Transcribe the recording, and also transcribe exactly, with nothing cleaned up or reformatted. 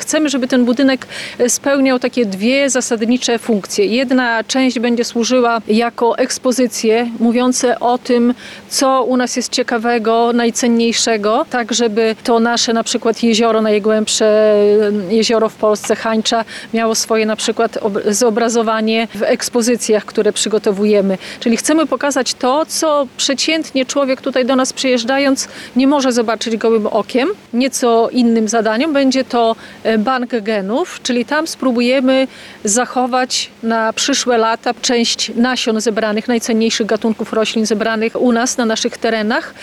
chcemy, żeby ten budynek spełniał takie dwie zasadnicze funkcje. Jedna część będzie służyła jako ekspozycje mówiące o tym, co u nas jest ciekawego, najcenniejszego, tak żeby to nasze na przykład jezioro, najgłębsze jezioro w Polsce, Hańcza, miało swoje na przykład zobrazowanie w ekspozycjach, które przygotowujemy. Czyli chcemy pokazać to, co przeciętnie człowiek tutaj do nas przyjeżdżając nie może zobaczyć gołym okiem. Nieco innym zadaniem będzie to bank genów, czyli tam spróbujemy zachować na przyszłe lata część nasion zebranych, najcenniejszych gatunków roślin zebranych u nas na naszych terenach